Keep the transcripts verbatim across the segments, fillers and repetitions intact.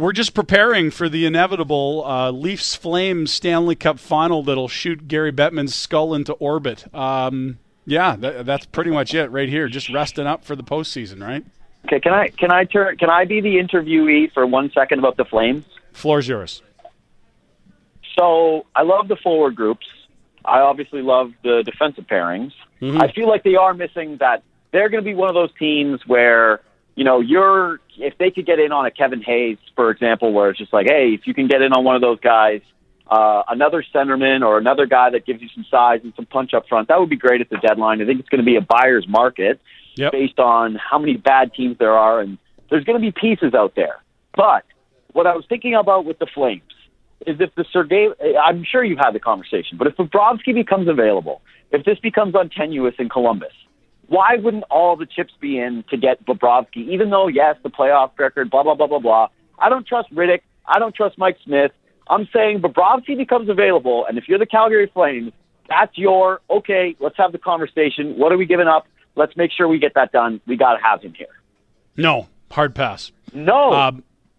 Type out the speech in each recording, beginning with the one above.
we're just preparing for the inevitable uh, Leafs-Flames Stanley Cup final that'll shoot Gary Bettman's skull into orbit. Um, yeah, that, that's pretty much it right here. Just resting up for the postseason, right? Okay, can I can I turn can I be the interviewee for one second about the Flames? Floor's yours. So I love the forward groups. I obviously love the defensive pairings. Mm-hmm. I feel like they are missing that. They're going to be one of those teams where, you know, you're if they could get in on a Kevin Hayes, for example, where it's just like, hey, if you can get in on one of those guys, uh, another centerman or another guy that gives you some size and some punch up front, that would be great at the deadline. I think it's going to be a buyer's market. Yep. Based on how many bad teams there are, and there's going to be pieces out there. But what I was thinking about with the Flames is if the Sergei, I'm sure you've had the conversation, but if Bobrovsky becomes available, if this becomes untenuous in Columbus, why wouldn't all the chips be in to get Bobrovsky, even though, yes, the playoff record, blah, blah, blah, blah, blah. I don't trust Riddick. I don't trust Mike Smith. I'm saying Bobrovsky becomes available, and if you're the Calgary Flames, that's your, okay, let's have the conversation. What are we giving up? Let's make sure we get that done. We got to have him here. No, hard pass. No. Uh,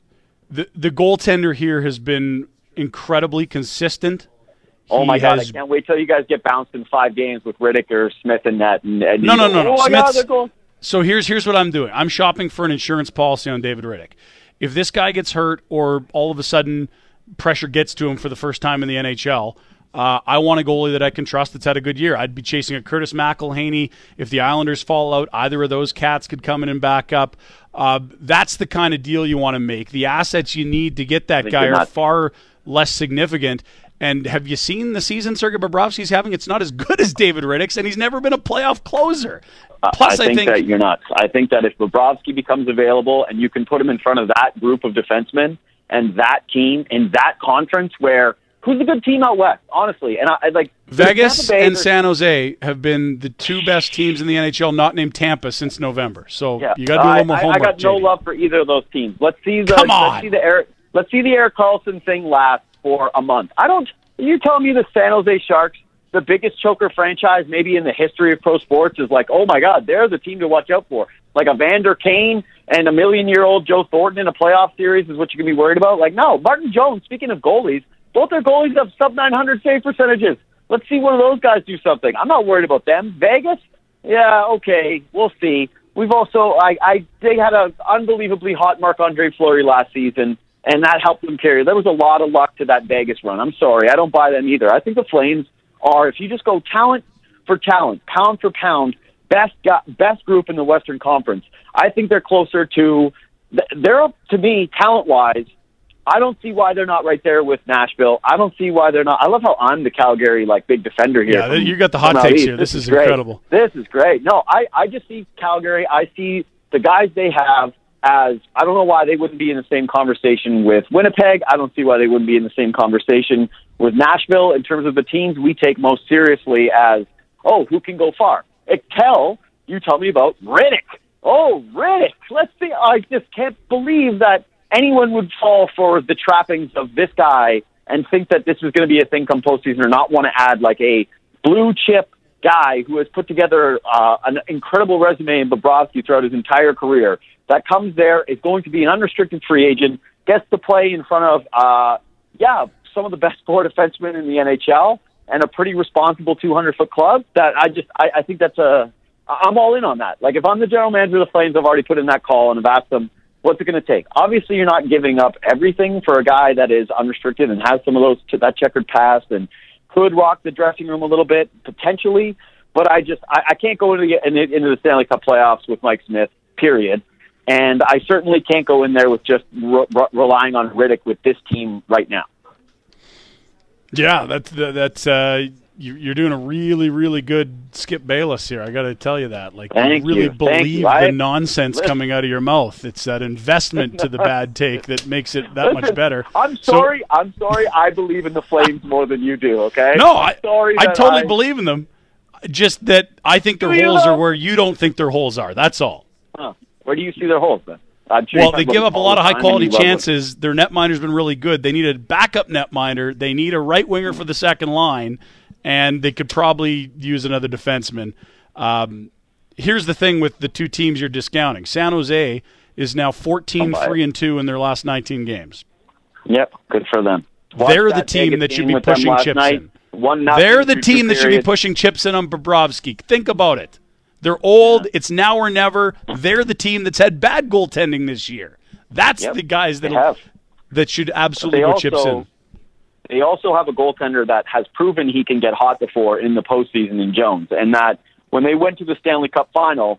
the the goaltender here has been incredibly consistent. Oh, he my God. has... I can't wait till you guys get bounced in five games with Riddick or Smith in net. And, and no, no, go, no, no, oh, no. God, so here's here's what I'm doing. I'm shopping for an insurance policy on David Riddick. If this guy gets hurt or all of a sudden pressure gets to him for the first time in the N H L, Uh, I want a goalie that I can trust that's had a good year. I'd be chasing a Curtis McElhaney. If the Islanders fall out, either of those cats could come in and back up. Uh, that's the kind of deal you want to make. The assets you need to get that guy are far less significant. And have you seen the season Sergei Bobrovsky's having? It's not as good as David Riddick's, and he's never been a playoff closer. Plus, I think, I think that you're nuts. I think that if Bobrovsky becomes available and you can put him in front of that group of defensemen and that team in that conference where who's a good team out west, honestly? And I, I like Vegas and San Jose have been the two best teams in the N H L, not named Tampa, since November. So yeah. you got to do a little more I, homework. I got J D. no love for either of those teams. Let's see the Come on. let's see the Eric let's see the Erik Karlsson thing last for a month. I don't. You're telling me the San Jose Sharks, the biggest choker franchise maybe in the history of pro sports, is like, oh my God, they're the team to watch out for. Like a Vander Kane and a million-year-old Joe Thornton in a playoff series is what you're gonna be worried about. Like, no, Martin Jones. Speaking of goalies. Both their goalies have sub nine hundred save percentages. Let's see one of those guys do something. I'm not worried about them. Vegas? Yeah, okay, we'll see. We've also, I, I they had an unbelievably hot Marc-Andre Fleury last season, and that helped them carry. There was a lot of luck to that Vegas run. I'm sorry, I don't buy them either. I think the Flames are, if you just go talent for talent, pound for pound, best best group in the Western Conference, I think they're closer to, they're, to me, talent-wise, I don't see why they're not right there with Nashville. I don't see why they're not. I love how I'm the Calgary like big defender here. Yeah, from, you got the hot takes here. This, this is, is incredible. This is great. No, I, I just see Calgary. I see the guys they have as, I don't know why they wouldn't be in the same conversation with Winnipeg. I don't see why they wouldn't be in the same conversation with Nashville in terms of the teams we take most seriously as, oh, who can go far? Until you tell me about Riddick. Oh, Riddick. Let's see. I just can't believe that anyone would fall for the trappings of this guy and think that this is going to be a thing come postseason or not want to add like a blue chip guy who has put together uh, an incredible resume in Bobrovsky throughout his entire career that comes there, is going to be an unrestricted free agent, gets to play in front of, uh, yeah, some of the best four defensemen in the N H L and a pretty responsible two hundred foot club. That I just, I, I think that's a, I'm all in on that. Like if I'm the general manager of the Flames, I've already put in that call and have asked them, what's it going to take? Obviously, you're not giving up everything for a guy that is unrestricted and has some of those that checkered past and could rock the dressing room a little bit potentially. But I just I, I can't go into the into the Stanley Cup playoffs with Mike Smith. Period. And I certainly can't go in there with just re- re- relying on Riddick with this team right now. Yeah, that's that's uh, you're doing a really really good Skip Bayless here. I got to tell you that. Like, Thank you really you. believe I, the nonsense listen. coming out of your mouth. It's that investment to the bad take that makes it that listen, much better. I'm sorry. So, I'm sorry. I believe in the Flames more than you do. Okay. No, I'm I sorry. I totally I, believe in them. Just that I think their do holes you? are where you don't think their holes are. That's all. Huh. Where do you see their holes then? Sure well, they give up a lot of high-quality chances. chances. Their netminder's been really good. They need a backup netminder. They need a right winger for the second line, and they could probably use another defenseman. Um, here's the thing with the two teams you're discounting. San Jose is now fourteen three and two in their last nineteen games. Yep, good for them. Watch They're the that team that should be with them pushing last chips night. in. One nothing They're the through team two that should be periods. pushing chips in on Bobrovsky. Think about it. They're old. It's now or never. They're the team that's had bad goaltending this year. That's Yep, the guys they that have. that should absolutely They go also- chips in. They also have a goaltender that has proven he can get hot before in the postseason in Jones, and that when they went to the Stanley Cup final,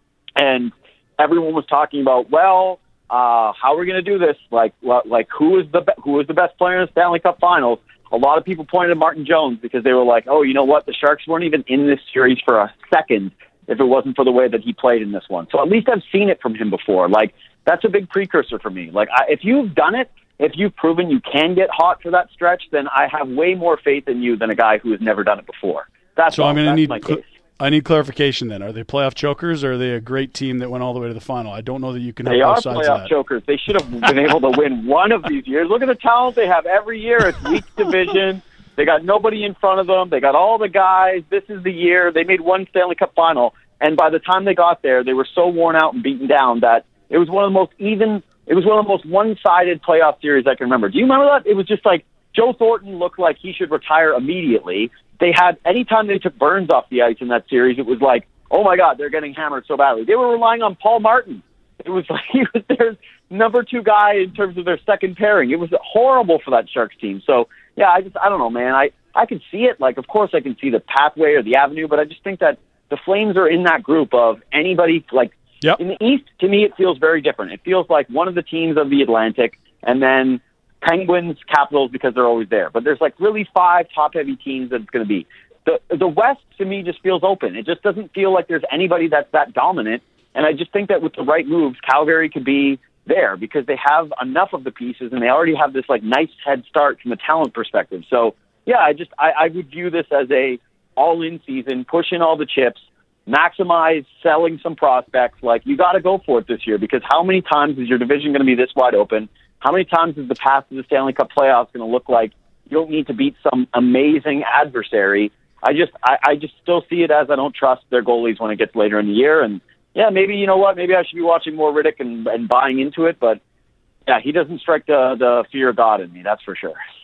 and everyone was talking about, well, uh, how are we going to do this? Like, like who is the be- who is the best player in the Stanley Cup Finals? A lot of people pointed to Martin Jones because they were like, oh, you know what? The Sharks weren't even in this series for a second if it wasn't for the way that he played in this one. So at least I've seen it from him before. Like, that's a big precursor for me. Like, I, if you've done it, if you've proven you can get hot for that stretch, then I have way more faith in you than a guy who has never done it before. That's So all. I'm going to That's need my cl- case. I need clarification then. Are they playoff chokers or are they a great team that went all the way to the final? I don't know that you can have They both are sides of playoff that. chokers. They should have been able to win one of these years. Look at the talent they have every year. It's weak division. They got nobody in front of them. They got all the guys. This is the year. They made one Stanley Cup final. And by the time they got there, they were so worn out and beaten down that it was one of the most even, it was one of the most one-sided playoff series I can remember. Do you remember that? It was just like Joe Thornton looked like he should retire immediately. They had, anytime they took Burns off the ice in that series, it was like, oh my God, they're getting hammered so badly. They were relying on Paul Martin. It was like he was their number two guy in terms of their second pairing. It was horrible for that Sharks team. So, yeah, I just, I don't know, man. I, I can see it. Like, of course I can see the pathway or the avenue, but I just think that the Flames are in that group of anybody, like, Yep. in the East, to me, it feels very different. It feels like one of the teams of the Atlantic, and then Penguins, Capitals, because they're always there. But there's like really five top-heavy teams that it's going to be. The the West, to me, just feels open. It just doesn't feel like there's anybody that's that dominant. And I just think that with the right moves, Calgary could be there because they have enough of the pieces, and they already have this like nice head start from a talent perspective. So, yeah, I just I, I would view this as a all-in season, push in all the chips, maximize selling some prospects. Like, you got to go for it this year because how many times is your division going to be this wide open? How many times is the path to the Stanley Cup playoffs going to look like you don't need to beat some amazing adversary? I just, I, I just still see it as I don't trust their goalies when it gets later in the year. And yeah, maybe, you know what, maybe I should be watching more Riddick and, and buying into it. But yeah, he doesn't strike the, the fear of God in me. That's for sure.